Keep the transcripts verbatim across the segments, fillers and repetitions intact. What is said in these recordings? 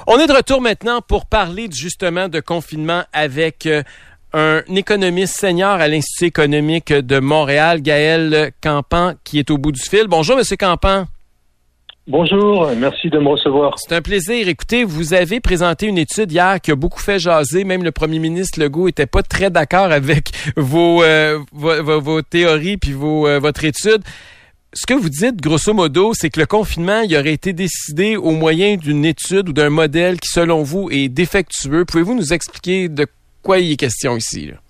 On est de retour maintenant pour parler justement de confinement avec euh, un économiste senior à l'Institut économique de Montréal, Gaël Campan, qui est au bout du fil. Bonjour, Monsieur Campan. Bonjour, merci de me recevoir. C'est un plaisir. Écoutez, vous avez présenté une étude hier qui a beaucoup fait jaser. Même le premier ministre Legault était pas très d'accord avec vos, euh, vos, vos, vos théories puis vos, euh, votre étude. Ce que vous dites, grosso modo, c'est que le confinement, il aurait été décidé au moyen d'une étude ou d'un modèle qui, selon vous, est défectueux. Pouvez-vous nous expliquer de quoi il est question ici, là?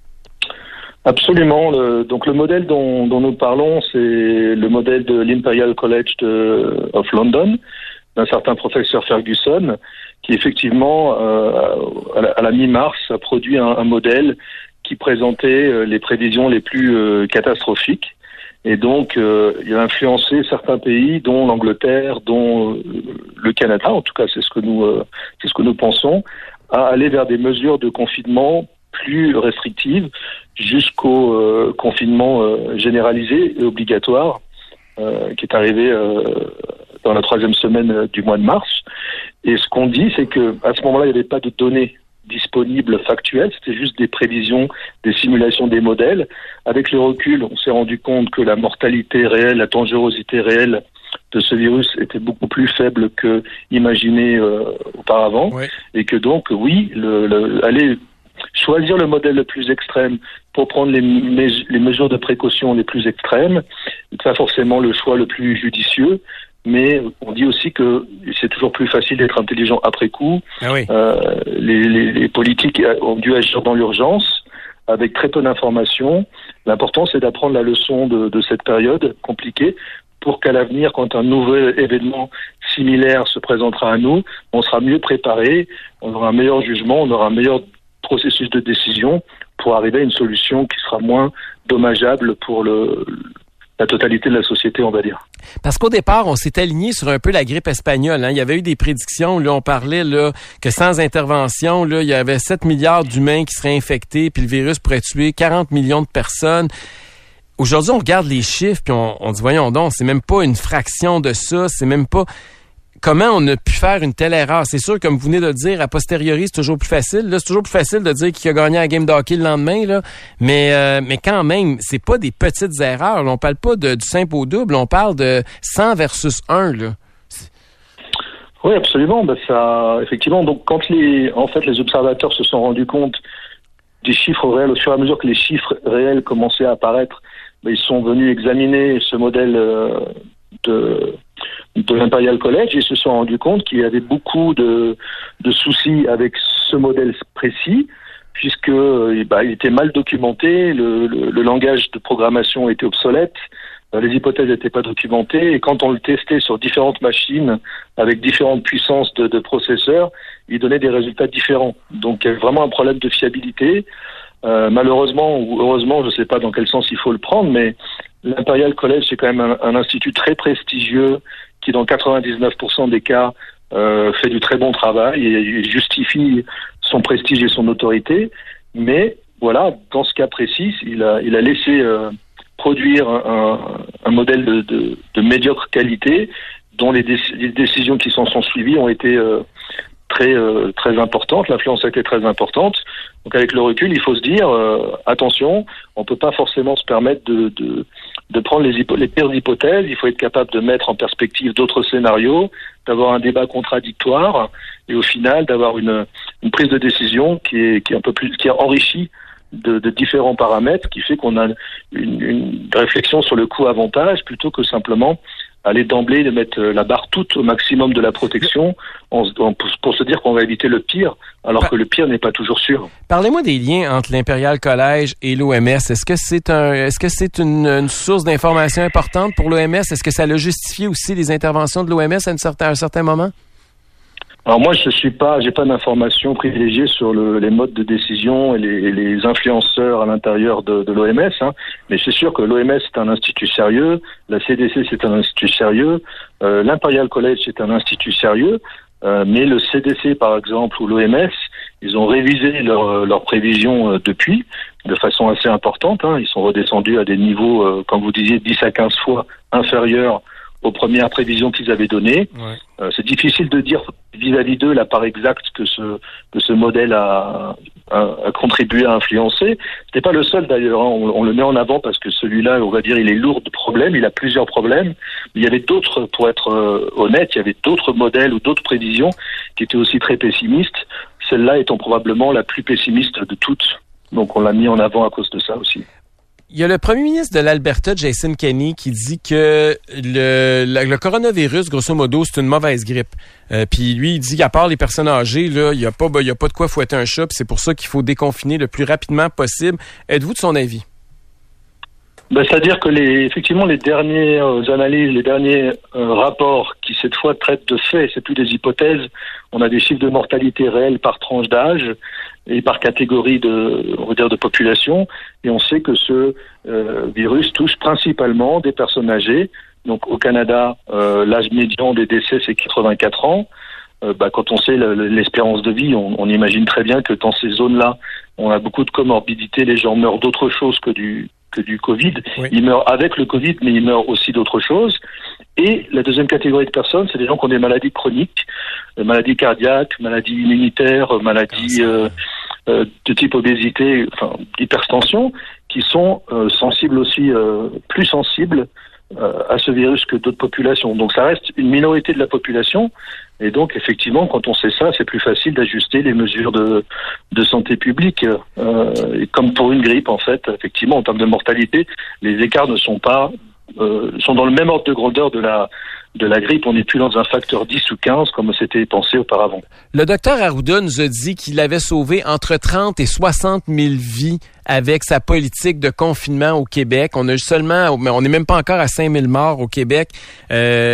Absolument. Le, donc le modèle dont, dont nous parlons, c'est le modèle de l'Imperial College de, of London, d'un certain professeur Ferguson, qui effectivement, euh, à, la, à la mi-mars, a produit un, un modèle qui présentait les prévisions les plus euh, catastrophiques. Et donc, euh, il a influencé certains pays, dont l'Angleterre, dont euh, le Canada, en tout cas c'est ce que nous, euh, c'est ce que nous pensons, à aller vers des mesures de confinement plus restrictives jusqu'au euh, confinement euh, généralisé et obligatoire euh, qui est arrivé euh, dans la troisième semaine du mois de mars. Et ce qu'on dit, c'est que à ce moment-là, il n'y avait pas de données disponibles factuelles, c'était juste des prévisions, des simulations, des modèles. Avec le recul, on s'est rendu compte que la mortalité réelle, la dangerosité réelle de ce virus était beaucoup plus faible que imaginé euh, auparavant, oui. Et que donc, oui, le, le, aller choisir le modèle le plus extrême pour prendre les, mes- les mesures de précaution les plus extrêmes, c'est pas forcément le choix le plus judicieux. Mais on dit aussi que c'est toujours plus facile d'être intelligent après coup. Ah oui. Euh, les, les, les politiques ont dû agir dans l'urgence, avec très peu d'informations. L'important, c'est d'apprendre la leçon de, de cette période compliquée pour qu'à l'avenir, quand un nouvel événement similaire se présentera à nous, on sera mieux préparé, on aura un meilleur jugement, on aura un meilleur processus de décision pour arriver à une solution qui sera moins dommageable pour le... la totalité de la société, on va dire. Parce qu'au départ, on s'est aligné sur un peu la grippe espagnole. Hein. Il y avait eu des prédictions. Là, on parlait là que sans intervention, là, il y avait sept milliards d'humains qui seraient infectés, puis le virus pourrait tuer quarante millions de personnes. Aujourd'hui, on regarde les chiffres, puis on, on dit, voyons donc, c'est même pas une fraction de ça, c'est même pas... Comment on a pu faire une telle erreur? C'est sûr, comme vous venez de le dire, a posteriori, c'est toujours plus facile. Là, c'est toujours plus facile de dire qui a gagné la game de hockey le lendemain, là. Mais, euh, mais quand même, c'est pas des petites erreurs. Là. On parle pas de, du simple au double, on parle de cent versus un, là. Oui, absolument. Ben, ça, effectivement, donc, quand les, en fait, les observateurs se sont rendus compte des chiffres réels, au fur et à mesure que les chiffres réels commençaient à apparaître, ben, ils sont venus examiner ce modèle, euh, de, de l'Imperial College et ils se sont rendus compte qu'il y avait beaucoup de, de soucis avec ce modèle précis, puisque bah, il était mal documenté, le, le, le langage de programmation était obsolète, les hypothèses n'étaient pas documentées, et quand on le testait sur différentes machines avec différentes puissances de, de processeurs, il donnait des résultats différents. Donc il y avait vraiment un problème de fiabilité. Euh, malheureusement ou heureusement, je ne sais pas dans quel sens il faut le prendre, mais l'Imperial College, c'est quand même un, un institut très prestigieux qui, dans quatre-vingt-dix-neuf pour cent des cas, euh, fait du très bon travail et justifie son prestige et son autorité. Mais voilà, dans ce cas précis, il a, il a laissé euh, produire un, un modèle de, de, de médiocre qualité dont les, déc- les décisions qui s'en sont suivies ont été euh, très euh, très importantes. L'influence a été très importante. Donc avec le recul, il faut se dire euh, attention, on peut pas forcément se permettre de de, de prendre les, hypo- les pires hypothèses. Il faut être capable de mettre en perspective d'autres scénarios, d'avoir un débat contradictoire et au final d'avoir une une prise de décision qui est qui est un peu plus qui est enrichie de, de différents paramètres, qui fait qu'on a une, une réflexion sur le coût-avantage plutôt que simplement aller d'emblée de mettre la barre toute au maximum de la protection en, en, pour, pour se dire qu'on va éviter le pire, alors que le pire n'est pas toujours sûr. Parlez-moi des liens entre l'Imperial College et l'O M S. Est-ce que c'est un, est-ce que c'est une, une source d'information importante pour l'O M S? Est-ce que ça a justifié aussi les interventions de l'O M S à, une certain, à un certain moment? Alors moi, je suis pas, j'ai pas d'informations privilégiées sur le, les modes de décision et les, et les influenceurs à l'intérieur de, de l'O M S, hein. Mais c'est sûr que l'O M S c'est un institut sérieux, la C D C c'est un institut sérieux, euh, l'Imperial College c'est un institut sérieux, euh, mais le C D C par exemple ou l'O M S, ils ont révisé leurs leur prévisions euh, depuis de façon assez importante, hein. Ils sont redescendus à des niveaux, euh, comme vous disiez, dix à quinze fois inférieurs aux premières prévisions qu'ils avaient données. Ouais. Euh, c'est difficile de dire vis-à-vis d'eux la part exacte que ce que ce modèle a, a, a contribué à influencer. C'était pas le seul d'ailleurs, hein. on, on le met en avant parce que celui-là, on va dire, il est lourd de problèmes, il a plusieurs problèmes. Mais il y avait d'autres, pour être euh, honnête, il y avait d'autres modèles ou d'autres prévisions qui étaient aussi très pessimistes. Celle-là étant probablement la plus pessimiste de toutes. Donc on l'a mis en avant à cause de ça aussi. Il y a le premier ministre de l'Alberta, Jason Kenney, qui dit que le, le, le coronavirus, grosso modo, c'est une mauvaise grippe. Euh, puis lui, il dit qu'à part les personnes âgées, là, il n'y a pas, il y a pas de quoi fouetter un chat. Puis c'est pour ça qu'il faut déconfiner le plus rapidement possible. Êtes-vous de son avis? Ben, c'est-à-dire que les, effectivement, les dernières analyses, les derniers euh, rapports qui cette fois traitent de faits, c'est plus des hypothèses. On a des chiffres de mortalité réels par tranche d'âge et par catégorie de, on va dire, de population. Et on sait que ce euh, virus touche principalement des personnes âgées. Donc au Canada, euh, l'âge médian des décès c'est quatre-vingt-quatre ans. Euh, bah, quand on sait le, l'espérance de vie, on, on imagine très bien que dans ces zones-là, on a beaucoup de comorbidités. Les gens meurent d'autre chose que du que du Covid. Oui. Ils meurent avec le Covid, mais ils meurent aussi d'autres choses. Et la deuxième catégorie de personnes, c'est des gens qui ont des maladies chroniques, euh, maladies cardiaques, maladies immunitaires, maladies euh, euh, de type obésité, enfin hypertension, qui sont euh, sensibles aussi, euh, plus sensibles euh, à ce virus que d'autres populations. Donc ça reste une minorité de la population. Et donc, effectivement, quand on sait ça, c'est plus facile d'ajuster les mesures de, de santé publique. Euh, et comme pour une grippe, en fait, effectivement, en termes de mortalité, les écarts ne sont pas, euh, sont dans le même ordre de grandeur de la, de la grippe. On n'est plus dans un facteur dix ou quinze comme c'était pensé auparavant. Le docteur Arruda nous a dit qu'il avait sauvé entre trente et soixante mille vies avec sa politique de confinement au Québec. On a seulement, mais on n'est même pas encore à cinq mille morts au Québec. Euh,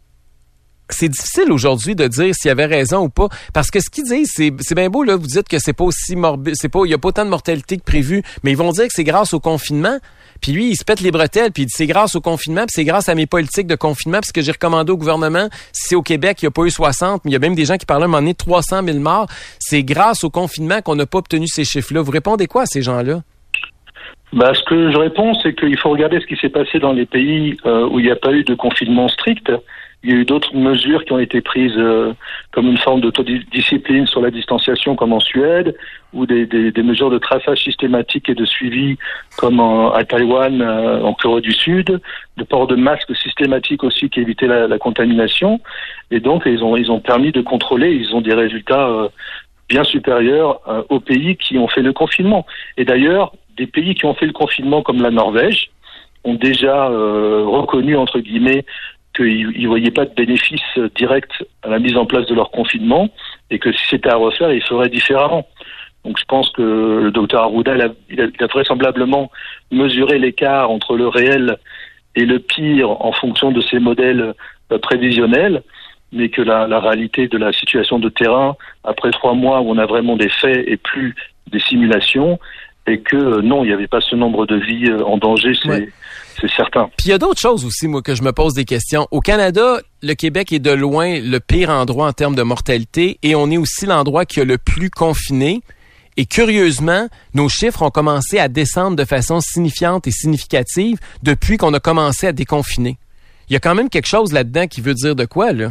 C'est difficile aujourd'hui de dire s'il avait raison ou pas, parce que ce qu'ils disent, c'est, c'est bien beau, là, vous dites que c'est pas aussi morbide, c'est pas, il y a pas autant de mortalité que prévu, mais ils vont dire que c'est grâce au confinement, puis lui, il se pète les bretelles, puis il dit c'est grâce au confinement, puis c'est grâce à mes politiques de confinement, puis ce que j'ai recommandé au gouvernement, si c'est au Québec, il n'y a pas eu soixante, mais il y a même des gens qui parlaient à un moment donné de trois cent mille morts, c'est grâce au confinement qu'on n'a pas obtenu ces chiffres-là. Vous répondez quoi à ces gens-là? Bah, ce que je réponds, c'est qu'il faut regarder ce qui s'est passé dans les pays euh, où il n'y a pas eu de confinement strict. Il y a eu d'autres mesures qui ont été prises euh, comme une forme d'autodiscipline sur la distanciation comme en Suède, ou des, des, des mesures de traçage systématique et de suivi comme en, à Taïwan, euh, en Corée du Sud, de port de masques systématique aussi qui évitait la, la contamination. Et donc ils ont, ils ont permis de contrôler, ils ont des résultats euh, bien supérieurs euh, aux pays qui ont fait le confinement. Et d'ailleurs, des pays qui ont fait le confinement comme la Norvège ont déjà euh, reconnu, entre guillemets, qu'ils ne voyaient pas de bénéfice direct à la mise en place de leur confinement et que si c'était à refaire, ils feraient différemment. Donc je pense que le docteur Arruda, il a, il a, il a vraisemblablement mesuré l'écart entre le réel et le pire en fonction de ces modèles euh, prévisionnels, mais que la, la réalité de la situation de terrain, après trois mois où on a vraiment des faits et plus des simulations, et que euh, non, il n'y avait pas ce nombre de vies euh, en danger, c'est... Ouais. C'est certain. Puis il y a d'autres choses aussi, moi, que je me pose des questions. Au Canada, le Québec est de loin le pire endroit en termes de mortalité et on est aussi l'endroit qui a le plus confiné. Et curieusement, nos chiffres ont commencé à descendre de façon signifiante et significative depuis qu'on a commencé à déconfiner. Il y a quand même quelque chose là-dedans qui veut dire de quoi, là?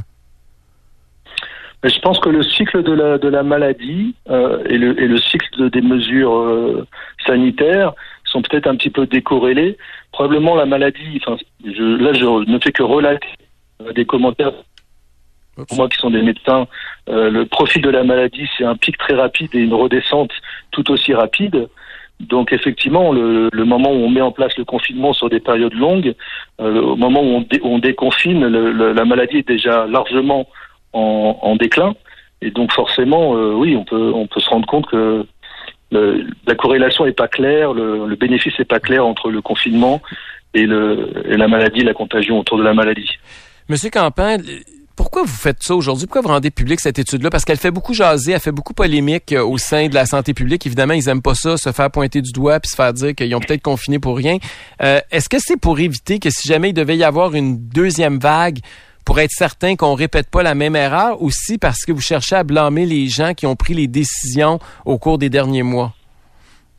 Je pense que le cycle de la, de la maladie euh, et, le, et le cycle de, des mesures euh, sanitaires sont peut-être un petit peu décorrélés. Probablement la maladie, enfin, je, là je ne fais que relater euh, des commentaires, Oups. Pour moi qui sont des médecins, euh, le profil de la maladie c'est un pic très rapide et une redescente tout aussi rapide. Donc effectivement, le, le moment où on met en place le confinement sur des périodes longues, euh, au moment où on, dé, on déconfine, le, le, la maladie est déjà largement en, en déclin. Et donc forcément, euh, oui, on peut, on peut se rendre compte que Le, la corrélation n'est pas claire, le, le bénéfice n'est pas clair entre le confinement et, le, et la maladie, la contagion autour de la maladie. Monsieur Campan, pourquoi vous faites ça aujourd'hui? Pourquoi vous rendez publique cette étude-là? Parce qu'elle fait beaucoup jaser, elle fait beaucoup polémique au sein de la santé publique. Évidemment, ils aiment pas ça, se faire pointer du doigt puis se faire dire qu'ils ont peut-être confiné pour rien. Euh, est-ce que c'est pour éviter que si jamais il devait y avoir une deuxième vague, pour être certain qu'on répète pas la même erreur, aussi parce que vous cherchez à blâmer les gens qui ont pris les décisions au cours des derniers mois?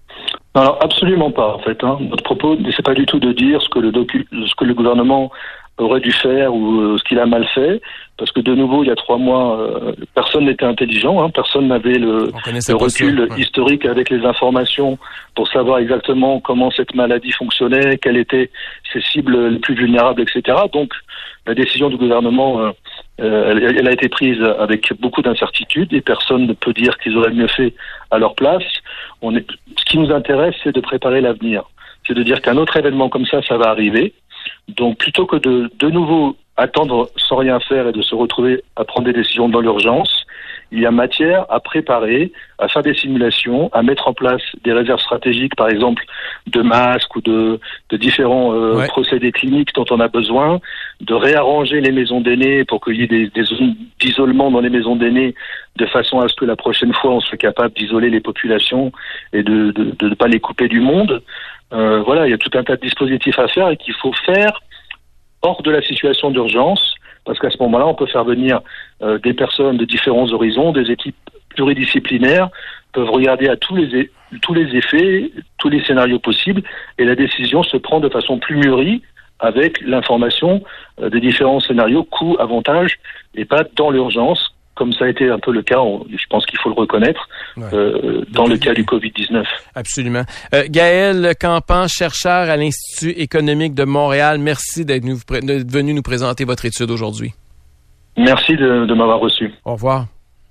Alors absolument pas en fait. Hein. Notre propos, c'est pas du tout de dire ce que le docu- ce que le gouvernement aurait dû faire ou euh, ce qu'il a mal fait, parce que de nouveau, il y a trois mois, euh, personne n'était intelligent, hein, personne n'avait le, le recul ça, ouais. historique avec les informations pour savoir exactement comment cette maladie fonctionnait, quelles étaient ses cibles les plus vulnérables, et cetera. Donc, la décision du gouvernement, euh, euh, elle, elle a été prise avec beaucoup d'incertitudes et personne ne peut dire qu'ils auraient mieux fait à leur place. On est, ce qui nous intéresse, c'est de préparer l'avenir. C'est de dire qu'un autre événement comme ça, ça va arriver. Donc, plutôt que de, de nouveau attendre sans rien faire et de se retrouver à prendre des décisions dans l'urgence, il y a matière à préparer, à faire des simulations, à mettre en place des réserves stratégiques, par exemple de masques ou de, de différents euh, ouais. procédés cliniques dont on a besoin, de réarranger les maisons d'aînés pour qu'il y ait des, des zones d'isolement dans les maisons d'aînés de façon à ce que la prochaine fois on soit capable d'isoler les populations et de de, de ne pas les couper du monde. Euh, voilà, il y a tout un tas de dispositifs à faire et qu'il faut faire hors de la situation d'urgence, parce qu'à ce moment-là, on peut faire venir euh, des personnes de différents horizons, des équipes pluridisciplinaires, peuvent regarder à tous les, tous les effets, tous les scénarios possibles, et la décision se prend de façon plus mûrie, avec l'information euh, des différents scénarios, coûts, avantages, et pas dans l'urgence, comme ça a été un peu le cas, on, je pense qu'il faut le reconnaître, ouais. euh, dans le cas du covid dix-neuf. Absolument. Euh, Gaël Campan, chercheur à l'Institut économique de Montréal, merci d'être, nous, d'être venu nous présenter votre étude aujourd'hui. Merci de, de m'avoir reçu. Au revoir.